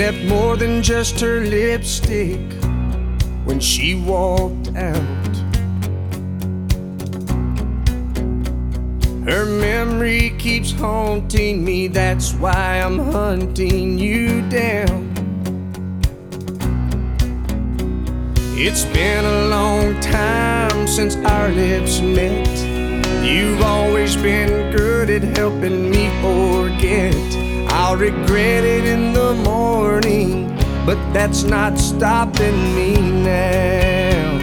left more than just her lipstick when she walked out. Her memory keeps haunting me, that's why I'm hunting you down. It's been a long time since our lips met. You've always been good at helping me forget. I'll regret it in the morning, but that's not stopping me now.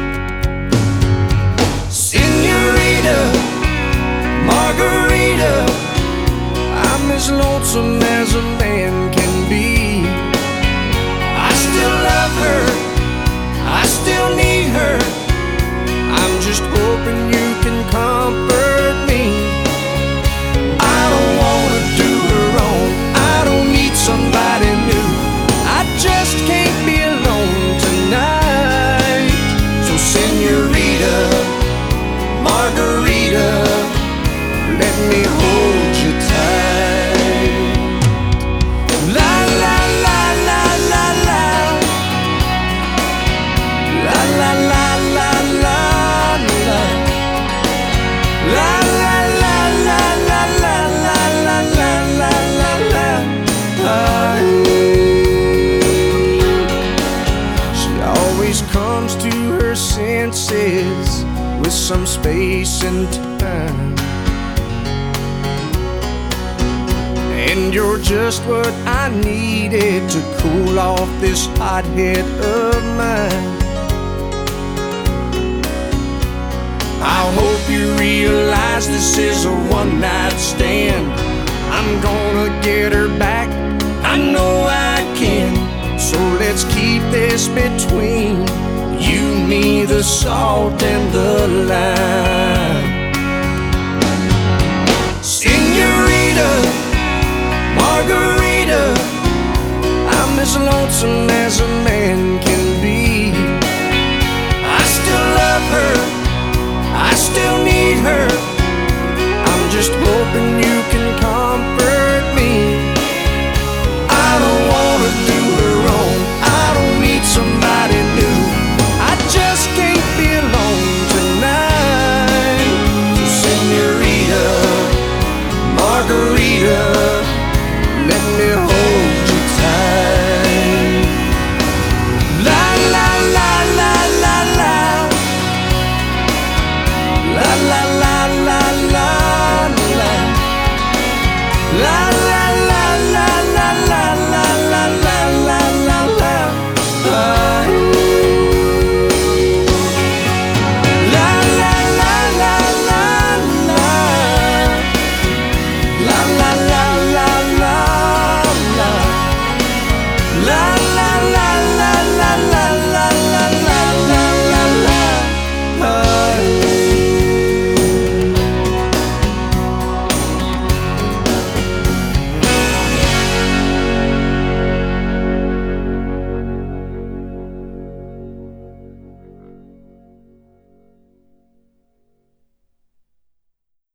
Senorita, Margarita, I'm as lonesome as a man can be. I still love her, I still need her. I'm just hoping you can comfort me. I don't wanna do her wrong, I don't need somebody new. I just can't be alone tonight. So senorita, Margarita, let me hold you tight. La la la la la la, la la la la la la, la la la la la la la la la la la. She always comes to her senses with some space and time, and you're just what I needed to cool off this hot head of mine. I hope you realize this is a one-night stand. I'm gonna get her back, I know I can. So let's keep this between you, me, the salt and the lime. Senorita, Margarita, I'm as lonesome as a man can.